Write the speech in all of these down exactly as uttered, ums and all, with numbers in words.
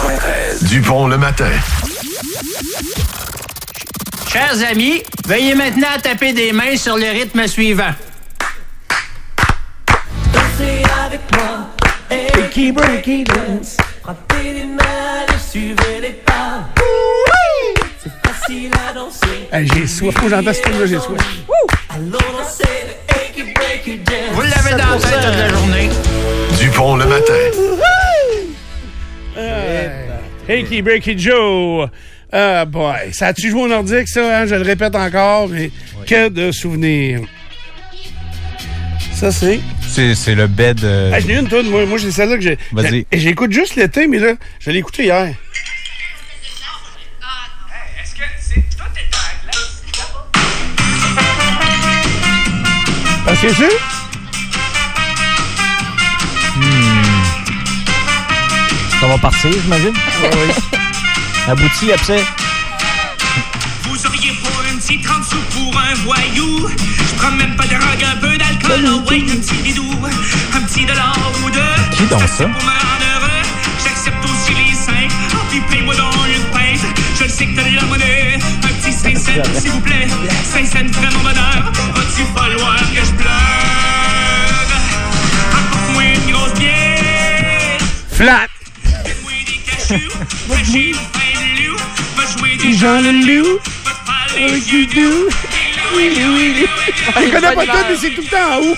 quatre-vingt-treize. Dupont le matin. Chers amis, veuillez maintenant taper des mains sur le rythme suivant. Dansez avec moi, breaky breaky dance. Frappez les mains et suivez les pas. C'est facile à danser. Hey, j'ai soif, faut que j'entends ce truc-là, j'ai soif. Allons danser le breaky breaky dance. Vous l'avez dans la tête toute la journée. Dupont le matin. Hey, Breaky Breaky Joe! Ah, boy. Ça a-tu joué au nordique, ça? Hein? Je le répète encore, mais oui. Que de souvenirs. Ça, c'est... C'est, c'est le bed... Euh... Ah, j'en ai une toune, moi. Moi, j'ai celle-là que j'ai... Vas-y. J'ai, j'écoute juste l'été, mais là, je l'ai écouté hier. Hey, est-ce que c'est... Toi, t'es en glace, là-bas? Ah, c'est sûr? Hmm. Ça va partir, j'imagine? Oui, oui. Abouti, absent. Vous auriez pour un petit trente sous pour un voyou. Je prends même pas de drogue, un peu d'alcool. Oh ouais, un petit bidou. Un petit dollar ou deux. Qui dans ça? Pour me rendre heureux, j'accepte aussi les cinq. Oh, puis paye-moi donc une pinte. Je le sais que t'as de la monnaie. Un petit cinq cents, s'il vous plaît. cinq cents ferait mon bonheur. Va-tu falloir que je pleure? Apporte-moi une grosse bière. Flat! Fais-moi des cachous. Fais-moi du loup. Va jouer des Jean le loup. Va te parler Oh, you do. Oui, oui, oui. Je connais pas tout, mais c'est tout le temps en haut.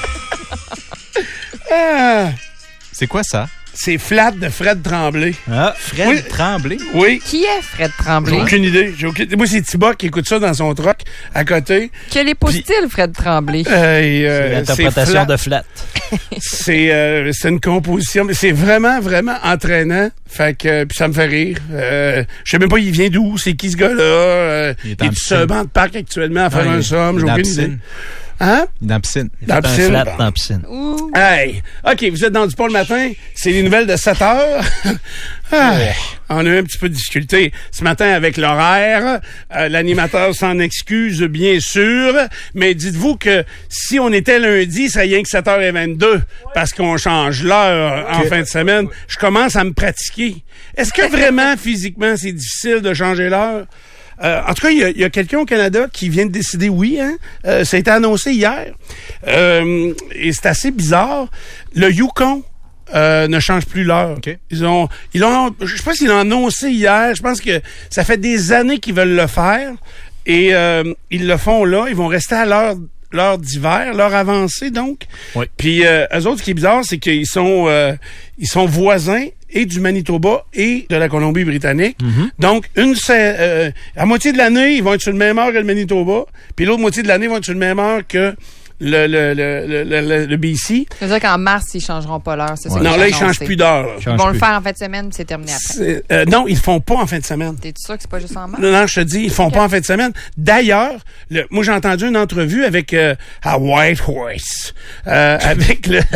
Ah, C'est quoi ça? c'est Flat de Fred Tremblay. Ah, Fred Oui. Tremblay. Oui. Qui est Fred J'ai Tremblay? aucune idée. J'ai aucune... Moi, c'est Thibaut qui écoute ça dans son truck à côté. Quel épousse-t-il, Fred Tremblay? Euh, et, euh, C'est l'interprétation c'est de Flat. C'est, euh, c'est une composition, mais c'est vraiment, vraiment entraînant. Fait que, euh, puis ça me fait rire. Euh, je sais même pas, il vient d'où, c'est qui ce gars-là. Euh, Il est il en est sur un piscine. banc de parc actuellement à faire Ah, un il- somme, il j'ai est dans la aucune idée. piscine. Hein? Dans la piscine. Dans la C'est un piscine. Flat Bon. dans la piscine. Ouh. Hey! OK, vous êtes dans du pont le matin. C'est les nouvelles de sept heures. Ah, on a eu un petit peu de difficulté ce matin avec l'horaire. Euh, l'animateur s'en excuse, bien sûr. Mais dites-vous que si on était lundi, ça rien que sept heures vingt-deux parce qu'on change l'heure en fin de semaine. Je commence à me pratiquer. Est-ce que vraiment, physiquement, c'est difficile de changer l'heure? Euh, en tout cas, il y a, il y a quelqu'un au Canada qui vient de décider oui. Hein? Euh, ça a été annoncé hier. Euh, et c'est assez bizarre. Le Yukon euh, ne change plus l'heure. OK. Ils ont, ils l'ont, je sais pas s'ils l'ont annoncé hier. Je pense que ça fait des années qu'ils veulent le faire. Et euh, ils le font là. Ils vont rester à l'heure l'heure d'hiver, l'heure avancée donc. Oui. Puis euh, eux autres, ce qui est bizarre, c'est qu'ils sont euh, ils sont voisins et du Manitoba et de la Colombie-Britannique. Mm-hmm. Donc, une euh, à moitié de l'année, ils vont être sur le même heure que le Manitoba, puis l'autre moitié de l'année, ils vont être sur le même heure que le, le, le, le, le, le, le B C. C'est-à-dire qu'en mars, ils changeront pas l'heure. C'est ça Non, qu'ils là, ils ont changent annoncé. plus d'heure. là. Ils Change vont le plus. faire en fin de semaine, puis c'est terminé après. C'est- euh, non, ils le font pas en fin de semaine. T'es sûr que c'est pas juste en mars? Non, non, je te dis, ils le font Ok. pas en fin de semaine. D'ailleurs, le, moi, j'ai entendu une entrevue avec euh, à White Horse, euh, avec le,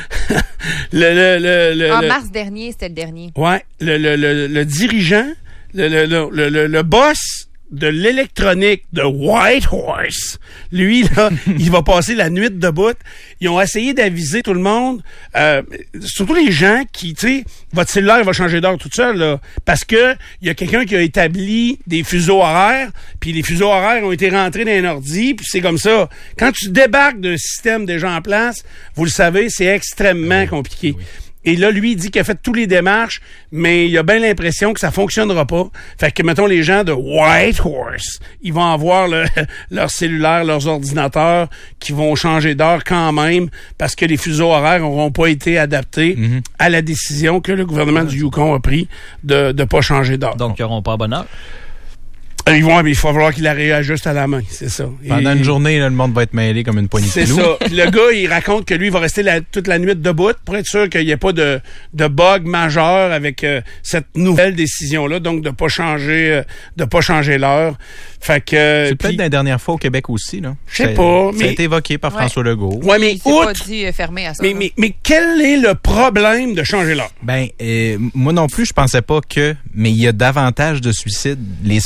le, le, le, le, En le- mars dernier, c'était le dernier. ouais, le, le, le, le dirigeant, le, le, le, le, le, le boss de l'électronique de White Horse, lui, là, il va passer la nuit debout. Ils ont essayé d'aviser tout le monde, euh, surtout les gens qui, tu sais, votre cellulaire va changer d'heure tout seul, là, parce que il y a quelqu'un qui a établi des fuseaux horaires, puis les fuseaux horaires ont été rentrés dans un ordi, puis c'est comme ça. Quand tu débarques d'un système déjà en place, vous le savez, c'est extrêmement compliqué. Et là, lui, il dit qu'il a fait toutes les démarches, mais il a bien l'impression que ça fonctionnera pas. Fait que, mettons, les gens de White Horse, ils vont avoir le, leur cellulaire, leurs ordinateurs, qui vont changer d'heure quand même, parce que les fuseaux horaires n'auront pas été adaptés Mm-hmm. à la décision que le gouvernement du Yukon a pris de ne pas changer d'heure. Donc, ils n'auront pas bonne heure. Euh, Ils vont, mais il va falloir qu'il la réajuste à la main, c'est ça. Pendant Et- une journée, là, le monde va être mêlé comme une poignée de C'est pilous. ça. Puis le gars, il raconte que lui, il va rester la- toute la nuit debout pour être sûr qu'il n'y ait pas de, de bug majeur avec euh, cette nouvelle décision-là, donc de pas changer, euh, de pas changer l'heure. Fait que. euh, C'est peut-être puis- la dernière fois au Québec aussi, là. Je sais Ça- pas, Ça mais- a été évoqué par Ouais. François Legault. Ouais, mais Il s'est pas outre. dit euh, fermé à ça. Mais, là. mais, mais quel est le problème de changer l'heure? Ben, euh, moi non plus, je pensais pas que, mais il y a davantage de suicides les semaines suivantes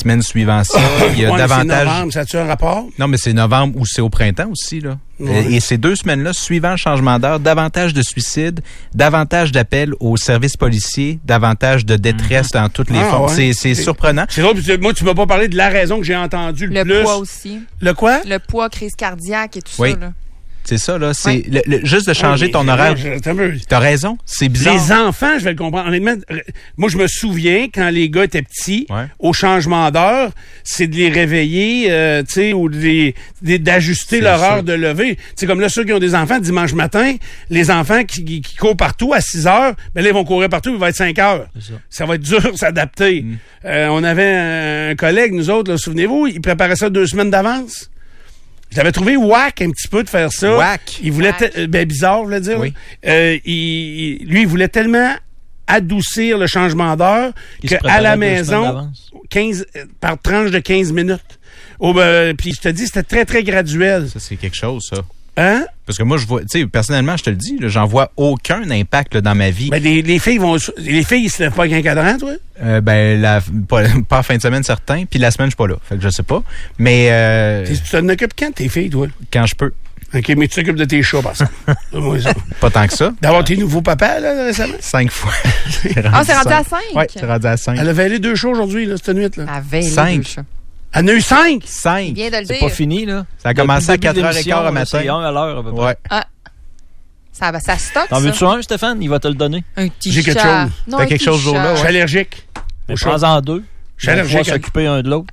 suivant ça, il y a Ouais, mais davantage... c'est novembre, ça a-tu un rapport? Non, mais c'est novembre ou c'est au printemps aussi, là. Ouais. Et ces deux semaines-là, suivant le changement d'heure, davantage de suicides, davantage d'appels aux services policiers, davantage de détresse dans toutes les Ah, formes. ouais. C'est, c'est C'est- surprenant. C'est drôle, parce que moi, tu m'as pas parlé de la raison que j'ai entendue le, Le plus. poids aussi. Le quoi? Le poids, crise cardiaque et tout Oui. ça. Là. C'est ça, là. C'est Ouais. le- le- juste de changer Ah, ton mais- horaire. non, je- t'as vu. T'as raison. C'est bizarre. Les enfants, je vais le comprendre. Honnêtement, r- moi, je me souviens, quand les gars étaient petits, Ouais. au changement d'heure, c'est de les réveiller, euh, tu sais, ou de les- de- d'ajuster C'est leur ça. heure de lever. C'est comme là, ceux qui ont des enfants, dimanche matin, les enfants qui, qui, qui courent partout à six heures, ben là, ils vont courir partout, il va être cinq heures. C'est ça. Ça va être dur de s'adapter. Mm. Euh, on avait un, un collègue, nous autres, là, souvenez-vous, il préparait ça deux semaines d'avance. Je l'avais trouvé whack un petit peu de faire ça. Whack? Il voulait, Whack. te- euh, ben bizarre, je voulais dire. Oui. Euh, il, il- lui, il voulait tellement adoucir le changement d'heure Qu'il se qu'à préparait la deux semaines maison, d'avance. quinze euh, par tranche de quinze minutes. Oh, ben, puis je te dis, c'était très, très graduel. Ça, c'est quelque chose, ça. Hein? Parce que moi, je vois, tu sais, personnellement, je te le dis, là, j'en vois aucun impact là, dans ma vie. Ben, les, les filles vont, les filles, ils se lèvent pas avec un cadran, toi? Euh, ben, la, pas, pas en fin de semaine, certain. Puis la semaine, je suis pas là. Fait que je sais pas. Mais euh, Tu t'en occupes quand, tes filles, toi? quand je peux. OK, mais tu t'occupes de tes chats, par exemple. Donne-moi ça. Pas tant que ça. D'avoir tes nouveaux papas, là, récemment? Cinq fois. Ah, c'est rendu à cinq? Oui, c'est rendu à cinq. Elle a veillé deux chats aujourd'hui, là, cette nuit, là. À veille, Cinq. deux chats. Elle en a eu cinq! Cinq. Il vient de le C'est dire. pas fini, là. Ça a commencé à Depuis le début quatre heures de quinze l'émission, au matin. C'est un à l'heure, à peu près. Ouais. Ça, ça stocke, T'en ça. veux-tu un, Stéphane? Il va te le donner. Un petit J'ai quelque chat. chose. Non, T'as un quelque petit chose au jour-là, chat. Je suis allergique. Mais Au chat. prends-en deux. Je suis Ils vont pouvoir allergique à- s'occuper un de l'autre.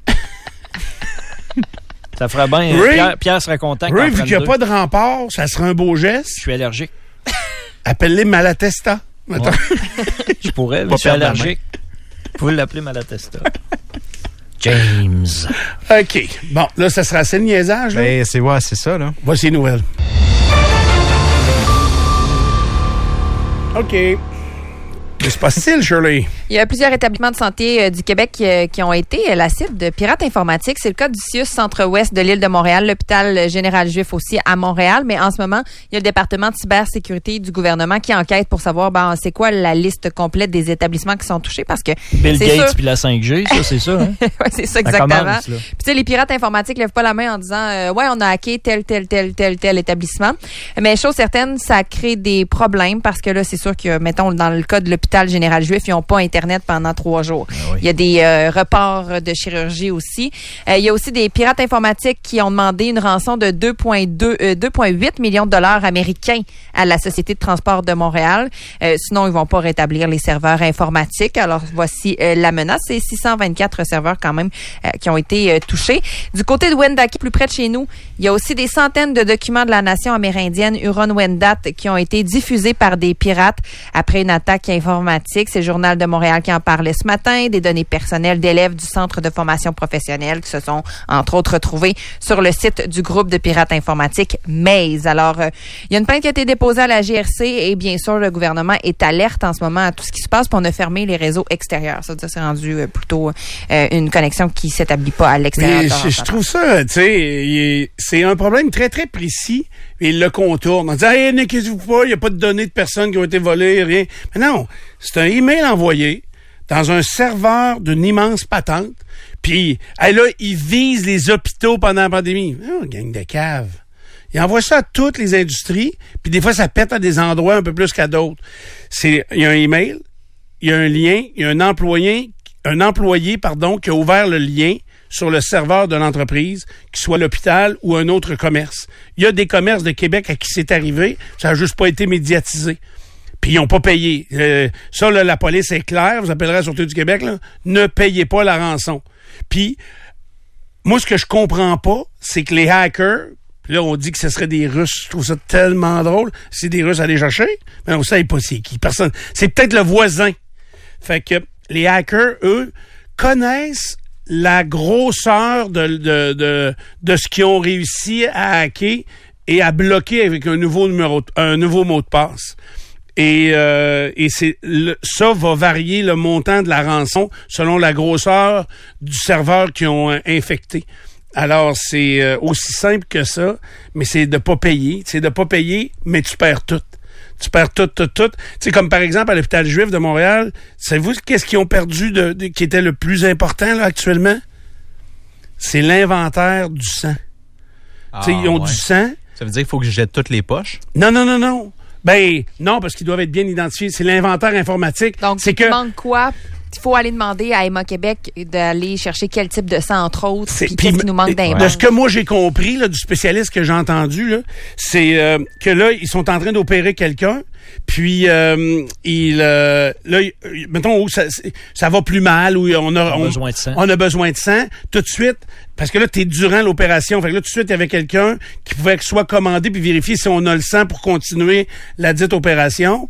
Ça ferait bien. Ray- Pierre, Pierre serait content que Ray, t'en vu prennes qu'il n'y a deux. pas de rempart, ça serait un beau Je geste. suis allergique. Appelle-les Malatesta. Mettons. Je pourrais, mais Pas je suis perdre la allergique. Vous pouvez l'appeler Malatesta. James. OK. Bon, là, ça sera assez le niaisage, là. Ben, c'est, ouais, c'est ça, là. Voici les nouvelles. OK. Mais c'est pas style, Shirley. Il y a plusieurs établissements de santé euh, du Québec euh, qui ont été euh, la cible de pirates informatiques. C'est le cas du C I U S Centre-Ouest de l'île de Montréal, l'hôpital général juif aussi à Montréal. Mais en ce moment, il y a le département de cybersécurité du gouvernement qui enquête pour savoir ben, c'est quoi la liste complète des établissements qui sont touchés parce que Bill c'est Gates sûr- puis la cinq G, ça, c'est ça. Hein? ouais, c'est ça Ça exactement. commence, là. Puis tu sais, les pirates informatiques lèvent pas la main en disant euh, ouais, on a hacké tel tel tel tel tel établissement. Mais chose certaine, ça crée des problèmes parce que là, c'est sûr que mettons dans le cas de l'hôpital général juif, ils n'ont pas internet pendant trois jours. oui. Il y a des euh, reports de chirurgie aussi. Euh, il y a aussi des pirates informatiques qui ont demandé une rançon de deux virgule huit millions de dollars américains à la Société de transport de Montréal. Euh, sinon, ils vont pas rétablir les serveurs informatiques. Alors, voici euh, la menace. C'est six cent vingt-quatre serveurs quand même euh, qui ont été euh, touchés. Du côté de Wendake, plus près de chez nous, il y a aussi des centaines de documents de la nation amérindienne Huron-Wendat qui ont été diffusés par des pirates après une attaque informatique. C'est le Journal de Montréal qui en parlait ce matin. Des données personnelles d'élèves du Centre de formation professionnelle qui se sont, entre autres, retrouvées sur le site du groupe de pirates informatiques Maze. Alors, euh, il y a une plainte qui a été déposée à la G R C et bien sûr, le gouvernement est alerte en ce moment à tout ce qui se passe pour on a fermé les réseaux extérieurs. Ça veut dire c'est rendu euh, plutôt euh, une connexion qui s'établit pas à l'extérieur. Mais de je, je l'ordinateur. trouve ça, tu sais, il est- c'est un problème très, très précis. Et il le contourne en disant, hey, n'inquiétez-vous pas, il n'y a pas de données de personnes qui ont été volées, rien. Mais non, c'est un email envoyé dans un serveur d'une immense patente. Puis, hey, là, il vise les hôpitaux pendant la pandémie. Oh, gang de cave. Il envoie ça à toutes les industries, puis des fois, ça pète à des endroits un peu plus qu'à d'autres. C'est, il y a un email, il y a un lien, il y a un employé, un employé, pardon, qui a ouvert le lien sur le serveur de l'entreprise, qu'il soit l'hôpital ou un autre commerce. Il y a des commerces de Québec à qui c'est arrivé, ça n'a juste pas été médiatisé. Puis ils n'ont pas payé. Euh, ça, là, la police est claire, vous appellerez la Sûreté du Québec, là, ne payez pas la rançon. Puis, moi, ce que je comprends pas, c'est que les hackers, puis là, on dit que ce serait des Russes. Je trouve ça tellement drôle. C'est des Russes à aller chercher, mais on ne sait pas c'est qui. Personne. C'est peut-être le voisin. Fait que les hackers, eux, connaissent la grosseur de, de, de, de ce qu'ils ont réussi à hacker et à bloquer avec un nouveau numéro, un nouveau mot de passe. Et, euh, et c'est le, ça va varier le montant de la rançon selon la grosseur du serveur qu'ils ont euh, infecté. Alors, c'est euh, aussi simple que ça, mais c'est de pas payer. C'est de pas payer, mais tu perds tout. Tu perds tout, tout, tout. Tu sais, comme par exemple à l'hôpital juif de Montréal, savez-vous qu'est-ce qu'ils ont perdu de, de qui était le plus important là, actuellement? c'est l'inventaire du sang. Ah, tu sais, ils ont ouais. du sang. Ça veut dire qu'il faut que je jette toutes les poches? Non, non, non, non. Ben, non, parce qu'ils doivent être bien identifiés. C'est l'inventaire informatique. Donc, c'est il que manque quoi? Il faut aller demander à Emma Québec d'aller chercher quel type de sang, entre autres, C'est- puis puis qu'est-ce qui nous manque de d'un ce que moi j'ai compris là, du spécialiste que j'ai entendu, là, c'est euh, que là, ils sont en train d'opérer quelqu'un, puis euh, il, euh, là, il- mettons, où ça, c'est- ça va plus mal, où on a, On a besoin de sang. on a besoin de sang, tout de suite, parce que là, t'es durant l'opération, fait que là, tout de suite, il y avait quelqu'un qui pouvait soit commander puis vérifier si on a le sang pour continuer la dite opération.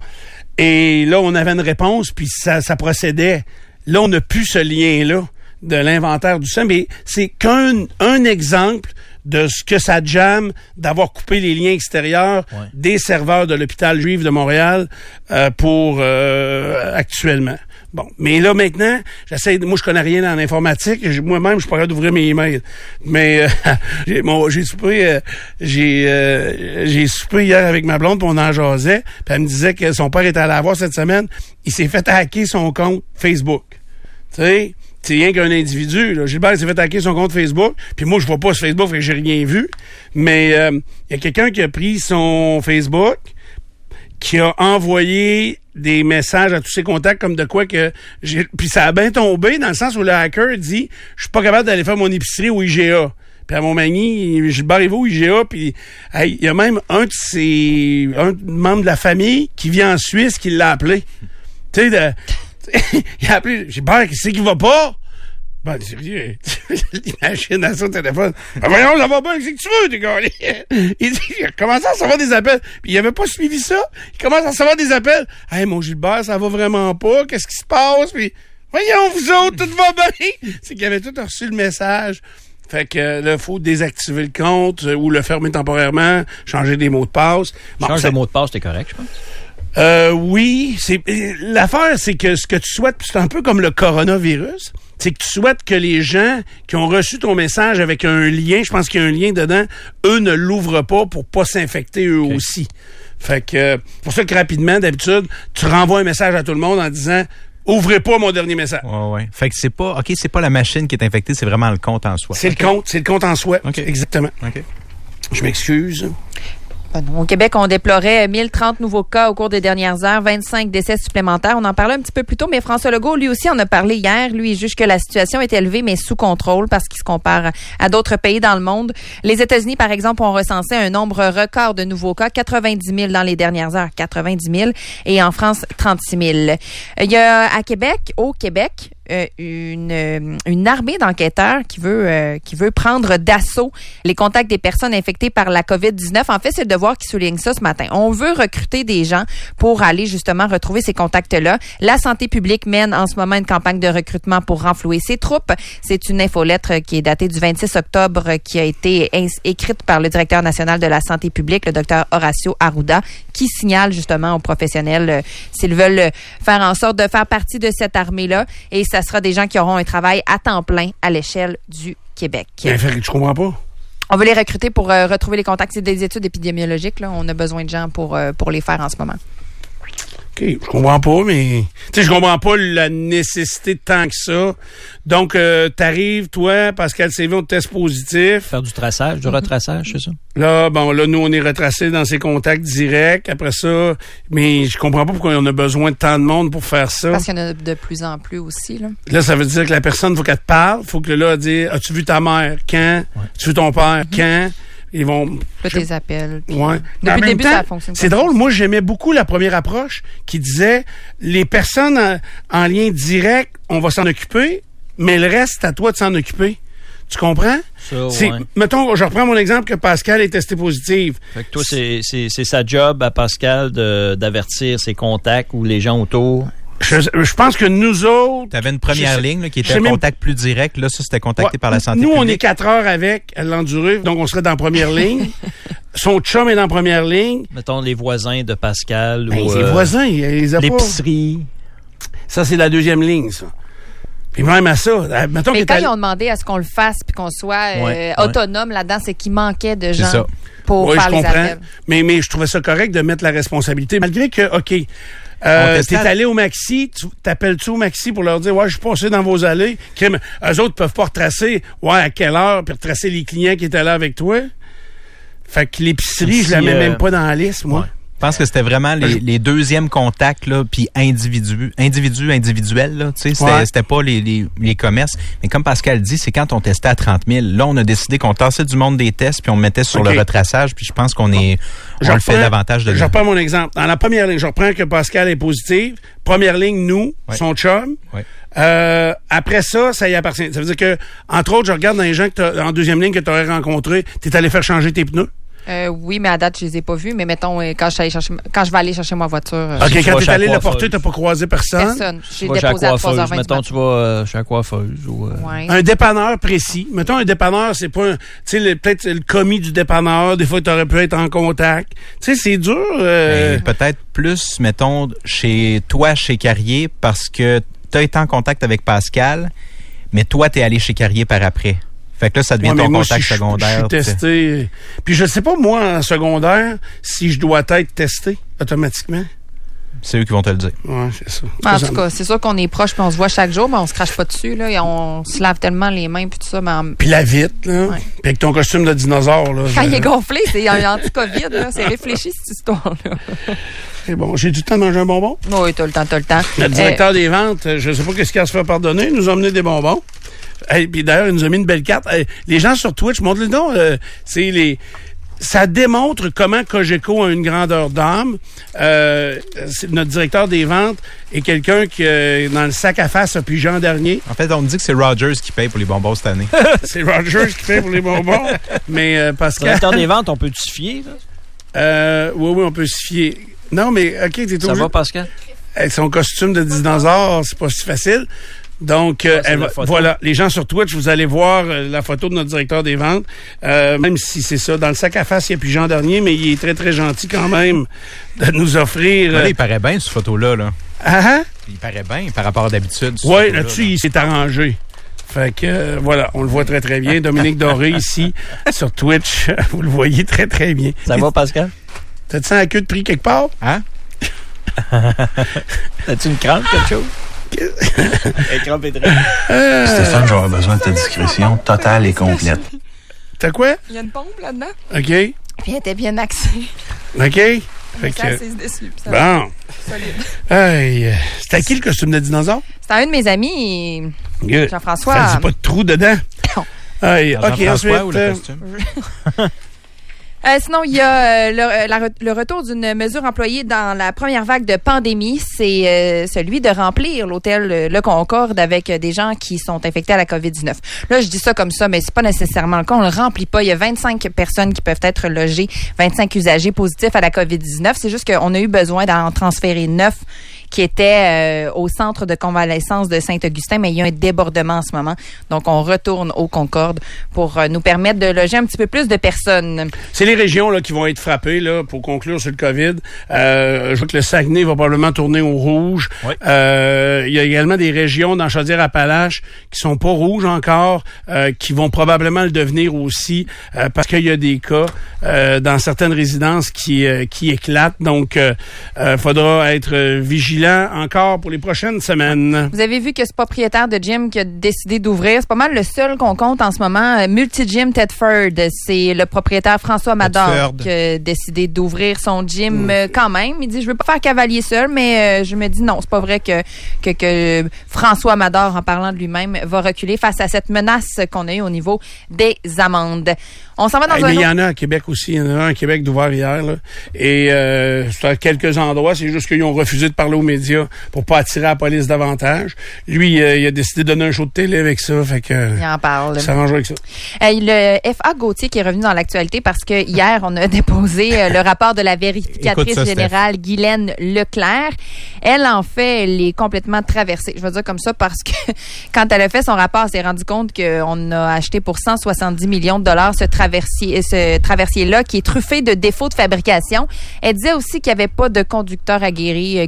Et là, on avait une réponse, puis ça, ça procédait. Là, on n'a plus ce lien-là de l'inventaire du sang, mais c'est qu'un un exemple de ce que ça jamme d'avoir coupé les liens extérieurs Ouais. des serveurs de l'hôpital juif de Montréal euh, pour euh, actuellement. Bon, mais là maintenant, j'essaie. de- Moi, je connais rien en informatique. Je- Moi-même, je suis pas capable d'ouvrir mes emails. Mais euh, j'ai, mon, j'ai soupé, euh, j'ai, euh, j'ai soupé hier avec ma blonde, puis on en jasait. Puis elle me disait que son père était allé la voir cette semaine. Il s'est fait hacker son compte Facebook. Tu sais, c'est rien qu'un individu. Là. Gilbert il s'est fait hacker son compte Facebook. Puis moi, je vois pas ce Facebook, fait que j'ai rien vu. Mais il euh, y a quelqu'un qui a pris son Facebook, qui a envoyé des messages à tous ses contacts comme de quoi que j'ai. Puis ça a bien tombé dans le sens où le hacker dit je suis pas capable d'aller faire mon épicerie au I G A. Puis à Montmagny, Gilbert il va au I G A, puis hey, il y a même un de ses un membre de la famille qui vit en Suisse qui l'a appelé. Tu sais, de, il a appelé Gilbert, qui c'est qui va pas? Ben, sérieux, l'imagine à son téléphone. Ben, voyons, ça va bien, qu'est-ce que tu veux, t'es gars? Il dit, il a commencé à recevoir des appels. Puis il avait pas suivi ça. Il commence à recevoir des appels. Hey, mon Gilbert, ça va vraiment pas. Qu'est-ce qui se passe? Puis, voyons, vous autres, tout va bien. C'est qu'il avait tout reçu le message. Fait que là, faut désactiver le compte euh, ou le fermer temporairement, changer des mots de passe. Bon, Change ça- de mot de passe, c'est correct, je pense. euh, oui, c'est l'affaire, c'est que ce que tu souhaites, c'est un peu comme le coronavirus, c'est que tu souhaites que les gens qui ont reçu ton message avec un lien, je pense qu'il y a un lien dedans, eux ne l'ouvrent pas pour pas s'infecter eux Okay. aussi. Fait que euh, pour ça que rapidement, d'habitude, tu renvoies un message à tout le monde en disant ouvrez pas mon dernier message. Ouais, ouais. Fait que c'est pas, OK, c'est pas la machine qui est infectée, c'est vraiment le compte en soi. C'est OK. le compte, c'est le compte en soi. OK. Exactement. OK. Je m'excuse. Au Québec, on déplorait mille trente nouveaux cas au cours des dernières heures, vingt-cinq décès supplémentaires. On en parlait un petit peu plus tôt, mais François Legault, lui aussi, en a parlé hier. Lui, il juge que la situation est élevée, mais sous contrôle parce qu'il se compare à d'autres pays dans le monde. Les États-Unis, par exemple, ont recensé un nombre record de nouveaux cas, quatre-vingt-dix mille dans les dernières heures, quatre-vingt-dix mille, et en France, trente-six mille. Il y a à Québec, au Québec, Euh, une, euh, une armée d'enquêteurs qui veut euh, qui veut prendre d'assaut les contacts des personnes infectées par la covid dix-neuf. En fait, c'est le Devoir qui souligne ça ce matin. On veut recruter des gens pour aller justement retrouver ces contacts-là. La santé publique mène en ce moment une campagne de recrutement pour renflouer ses troupes. C'est une infolettre qui est datée du vingt-six octobre qui a été ins- écrite par le directeur national de la santé publique, le docteur Horacio Arruda, qui signale justement aux professionnels euh, s'ils veulent euh, faire en sorte de faire partie de cette armée-là. Et ça sera des gens qui auront un travail à temps plein à l'échelle du Québec. Ben, fait que je comprends pas. On veut les recruter pour euh, retrouver les contacts. C'est des études épidémiologiques. Là. On a besoin de gens pour, euh, pour les faire en ce moment. OK, je comprends pas, mais... Tu sais, je comprends pas la nécessité de tant que ça. Donc, euh, t'arrives, toi, Pascal Séville, on te teste positif. Faire du traçage, du retraçage, c'est ça? Là, bon, là, nous, on est retracés dans ses contacts directs. Après ça, mais je comprends pas pourquoi on a besoin de tant de monde pour faire ça. Parce qu'il y en a de plus en plus aussi. Là. Là, ça veut dire que la personne, faut qu'elle te parle. Faut que là, elle dise, as-tu vu ta mère? Quand? Ouais. As-tu vu ton père? Quand? Ils vont... Là, tes appels. puis- Ouais. Mais en Depuis le même début, temps, ça fonctionne. c'est comme drôle. ça. Moi, j'aimais beaucoup la première approche qui disait les personnes en, en lien direct, on va s'en occuper, mais le reste, c'est à toi de s'en occuper. Tu comprends? Ça, C'est, ouais. mettons, je reprends mon exemple que Pascal est testé positif. Fait que toi, c'est, c'est, c'est sa job à Pascal de, d'avertir ses contacts ou les gens autour. Je, je pense que nous autres... Tu avais une première Je sais- ligne là, qui je était sais un même- contact plus direct. Là, ça, c'était contacté Ouais, par la santé nous, publique. on est quatre heures avec à l'endurer, donc on serait dans la première ligne. Son chum est dans la première ligne. Mettons les voisins de Pascal Ben, ou ses euh, voisins, il les a pas. l'épicerie. Ça, c'est la deuxième ligne, ça. Puis même à ça, euh, mettons Mais qu'il quand est ils allé- ont demandé à ce qu'on le fasse puis qu'on soit euh, Ouais, ouais. autonome là-dedans, c'est qu'il manquait de C'est gens ça. pour Oui, faire je les comprends. appels. Mais, mais je trouvais ça correct de mettre la responsabilité, malgré que, OK, Euh, testait t'es à- allé au Maxi, tu t'appelles-tu au Maxi pour leur dire, ouais, je suis passé dans vos allées. Crime, eux autres peuvent pas retracer, ouais, à quelle heure, puis retracer les clients qui étaient là avec toi. Fait que l'épicerie, je la Si, mets euh, même pas dans la liste, moi. ouais. Je pense que c'était vraiment les, les deuxièmes contacts, là, puis individu, individu, individuel, là, tu sais, c'était, Ouais. c'était pas les, les, les commerces. Mais comme Pascal dit, c'est quand on testait à trente mille. Là, on a décidé qu'on tassait du monde des tests, puis on mettait sur OK. le retraçage, puis je pense qu'on est, on Je le fait reprends- davantage de Je reprends mon exemple. Dans la première ligne, je reprends que Pascal est positif. Première ligne, nous, Ouais. son chum. Ouais. Euh, après ça, ça y appartient. Ça veut dire que, entre autres, je regarde dans les gens que t'as, en deuxième ligne que tu aurais rencontrés, t'es allé faire changer tes pneus. Euh, oui, mais à date, je les ai pas vus. Mais mettons, euh, quand je, suis allée chercher, quand je vais aller chercher ma voiture, euh, OK, tu quand vas t'es chez allé la le porter, coiffeuse. t'as pas croisé personne. personne. J'ai Tu vas chez la déposé à trois heures coiffeuse. vingt Mettons, du tu vas euh, chez la coiffeuse ou... euh, matin. Ouais. Un dépanneur précis. Mettons un dépanneur, c'est pas un, tu sais, le- peut-être le commis du dépanneur, des fois tu aurais pu être en contact. Tu sais, c'est dur. euh, Mais peut-être plus, mettons, chez toi, chez Carrier, parce que tu as été en contact avec Pascal, mais toi, tu es allé chez Carrier par après. Fait que là, ça devient ouais, mais ton moi, contact si je- secondaire. Je suis testé. Puis je sais pas, moi, en secondaire, si je dois être testé automatiquement. C'est eux qui vont te le dire. Ouais, c'est ça. En Ça, tout ça- cas, c'est sûr qu'on est proche puis on se voit chaque jour, mais on se crache pas dessus. Là, et on se lave tellement les mains puis tout ça. Mais en- Puis la vitre, là. Ouais. Puis avec ton costume de dinosaure, là. quand je- il est gonflé, c'est un anti-COVID. là. C'est réfléchi, cette histoire-là. C'est bon. J'ai du temps de manger un bonbon. Oui, t'as le temps, t'as le temps. Le Euh, directeur des ventes, je sais pas qu'est-ce qu'il a à se faire pardonner, il nous a amené des bonbons. Hey, puis d'ailleurs, il nous a mis une belle carte. Hey, les gens sur Twitch, montre-le donc. Euh, c'est les... Ça démontre comment Cogeco a une grandeur d'âme. Euh, c'est- notre directeur des ventes est quelqu'un qui, euh, dans le sac à face, depuis Jean Dernier. En fait, on me dit que c'est Rogers qui paye pour les bonbons cette année. C'est Rogers qui fait pour les bonbons. Mais euh, Pascal... Directeur des ventes, on peut se fier, là? Euh, oui, oui, on peut se fier. Non, mais OK, t'es Ça obligé... va, Pascal? Avec son costume de dinosaure, c'est pas si facile. Donc, euh, Ah, c'est elle la va- photo. voilà, les gens sur Twitch, vous allez voir euh, la photo de notre directeur des ventes. Euh, même si c'est ça, dans le sac à face, il n'y a plus Jean Dernier, mais il est très, très gentil quand même de nous offrir... Là, euh, il paraît bien, cette photo-là. Là. ah, ah? Il paraît bien par rapport à d'habitude. cette Oui, photo-là, là-dessus, là. il s'est arrangé. Fait que, euh, voilà, on le voit très, très bien. Dominique Doré, ici, sur Twitch, vous le voyez très, très bien. Ça va, Pascal? T'as-tu sens la queue de prix quelque part? Hein? As-tu une crampe, quelque chose? Elle crampe et très. Stéphane, j'aurais besoin de ta discrétion totale et complète. T'as quoi? Il y a une pompe là-dedans. OK. Puis elle était bien axée. OK. Fait Mais que, ça assise dessus. puis ça- bon. Solide. Hey, euh, c'était à qui le costume de dinosaure? C'était un de mes amis, Good. Jean-François. Ça dit pas de trou dedans. Non. Hey, OK, Jean-François ensuite... ou le euh, costume? Euh, sinon, il y a euh, le, la re- le retour d'une mesure employée dans la première vague de pandémie, c'est euh, celui de remplir l'hôtel euh, Le Concorde avec euh, des gens qui sont infectés à la covid dix-neuf. Là, je dis ça comme ça, mais c'est pas nécessairement le cas. On le remplit pas. Il y a vingt-cinq personnes qui peuvent être logées, vingt-cinq usagers positifs à la covid dix-neuf. C'est juste qu'on a eu besoin d'en transférer neuf qui étaient euh, au centre de convalescence de Saint-Augustin, mais il y a un débordement en ce moment. Donc, on retourne au Concorde pour euh, nous permettre de loger un petit peu plus de personnes. C'est les régions là, qui vont être frappées là, pour conclure sur le COVID. Euh, je vois que le Saguenay va probablement tourner au rouge. Oui. Euh, il y a également des régions dans Chaudière-Appalaches qui sont pas rouges encore, euh, qui vont probablement le devenir aussi euh, parce qu'il y a des cas euh, dans certaines résidences qui, euh, qui éclatent. Donc, il euh, euh, faudra être euh, vigilant encore pour les prochaines semaines. Vous avez vu que ce propriétaire de gym qui a décidé d'ouvrir, c'est pas mal le seul qu'on compte en ce moment, euh, Multigym Tedford. C'est le propriétaire François Mador Tedford. qui a décidé d'ouvrir son gym euh, quand même. Il dit, je veux pas faire cavalier seul, mais euh, je me dis non, c'est pas vrai que, que, que François Mador, en parlant de lui-même, va reculer face à cette menace qu'on a eue au niveau des amendes. On s'en va dans Hey, un mais il y autre... en a à Québec aussi. Il y en a un à Québec d'ouvert hier. Là. Et euh, c'est à quelques endroits. C'est juste qu'ils ont refusé de parler aux médias pour pas attirer la police davantage. Lui, euh, il a décidé de donner un show de télé avec ça. Fait que Il en parle. il s'arrange avec ça. Euh, le F A Gauthier qui est revenu dans l'actualité parce que hier, on a déposé euh, le rapport de la vérificatrice Écoute ça, générale Guylaine Leclerc. Elle, en fait, elle est complètement traversée. Je vais dire comme ça parce que quand elle a fait son rapport, elle s'est rendue compte qu'on a acheté pour cent soixante-dix millions de dollars ce traversier, ce traversier-là qui est truffé de défauts de fabrication. Elle disait aussi qu'il n'y avait pas de conducteur aguerri euh, qui avait été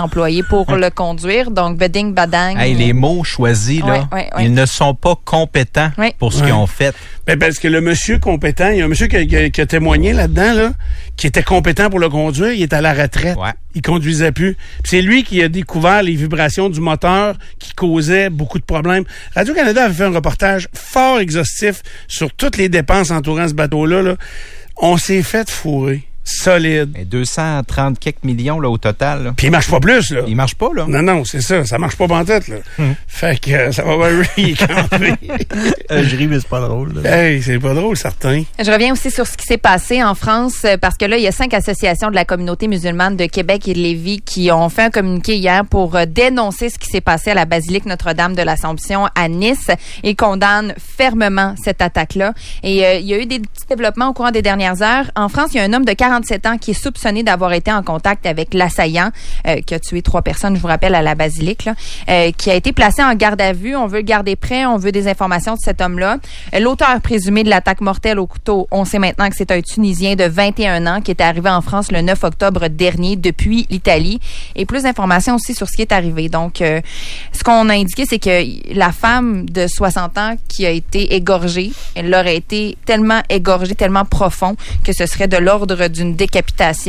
employé pour le conduire. Donc, beding, badang. Hey, les mots choisis, là, Ouais, ouais, ouais. ils ne sont pas compétents Ouais. pour ce Ouais. qu'ils ont fait. Ben, parce que le monsieur compétent, il y a un monsieur qui a, qui a- qui a témoigné là-dedans, là, qui était compétent pour le conduire, il est à la retraite. Ouais. Il conduisait plus. Puis c'est lui qui a découvert les vibrations du moteur qui causaient beaucoup de problèmes. Radio-Canada avait fait un reportage fort exhaustif sur toutes les dépenses entourant ce bateau-là. Là. On s'est fait fourrer. Solide. Mais deux cent trente quelques millions là, au total. Là. Puis il marche pas plus, là. Il marche pas, là. Non, non, c'est ça. Ça marche pas pantoute, là. Fait que euh, ça va bien lui camper. Euh, je ris, mais c'est pas drôle. là. Hey, c'est pas drôle, certain. Je reviens aussi sur ce qui s'est passé en France euh, parce que là, il y a cinq associations de la communauté musulmane de Québec et de Lévis qui ont fait un communiqué hier pour euh, dénoncer ce qui s'est passé à la basilique Notre-Dame de l'Assomption à Nice et condamnent fermement cette attaque-là. Et euh, il y a eu des petits développements au courant des dernières heures. En France, il y a un homme de quarante-sept ans qui est soupçonné d'avoir été en contact avec l'assaillant euh, qui a tué trois personnes, je vous rappelle, à la basilique, là, euh, qui a été placé en garde à vue. On veut le garder prêt, on veut des informations de cet homme-là. Euh, L'auteur présumé de l'attaque mortelle au couteau, on sait maintenant que c'est un Tunisien de vingt et un ans qui est arrivé en France le neuf octobre dernier depuis l'Italie. Et plus d'informations aussi sur ce qui est arrivé. Donc, euh, ce qu'on a indiqué, c'est que la femme de soixante ans qui a été égorgée, elle aurait été tellement égorgée, tellement profond que ce serait de l'ordre d'une décapitation.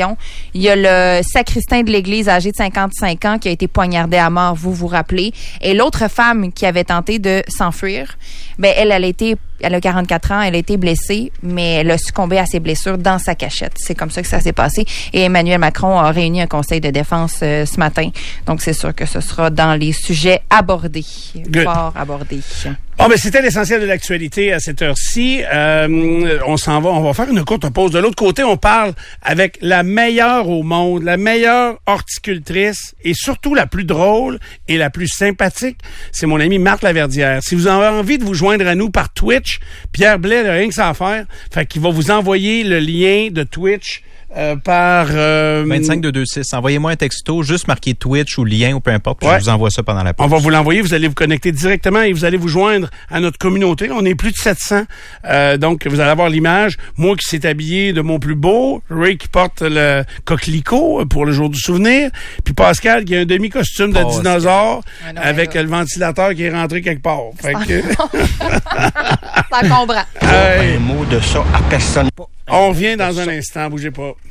Il y a le sacristain de l'église âgé de cinquante-cinq ans qui a été poignardé à mort, vous vous rappelez. Et l'autre femme qui avait tenté de s'enfuir, ben elle, elle a été, elle a quarante-quatre ans, elle a été blessée, mais elle a succombé à ses blessures dans sa cachette. C'est comme ça que ça s'est passé. Et Emmanuel Macron a réuni un conseil de défense euh, ce matin. Donc, c'est sûr que ce sera dans les sujets abordés, Good. fort abordés. Bon, ben c'était l'essentiel de l'actualité à cette heure-ci. Euh, on s'en va, on va faire une courte pause. De l'autre côté, on parle avec la meilleure au monde, la meilleure horticultrice et surtout la plus drôle et la plus sympathique. C'est mon amie Marthe Laverdière. Si vous avez envie de vous joindre à nous par Twitch, Pierre Blais n'a rien que ça à faire. Fait qu'il va vous envoyer le lien de Twitch euh, par... Euh, vingt-cinq deux deux six. Envoyez-moi un texto, juste marqué Twitch ou lien ou peu importe, puis Ouais. je vous envoie ça pendant la pause. On va vous l'envoyer, vous allez vous connecter directement et vous allez vous joindre à notre communauté. On est plus de sept cents. Euh, donc, vous allez avoir l'image. Moi qui s'est habillé de mon plus beau, Ray qui porte le coquelicot pour le jour du souvenir, puis Pascal qui a un demi-costume de Pascal. dinosaure Ah non, avec mais là. le ventilateur qui est rentré quelque part. Fait que, Ça encombrant. hey, Un mot de ça à personne. on revient dans un instant, bougez pas.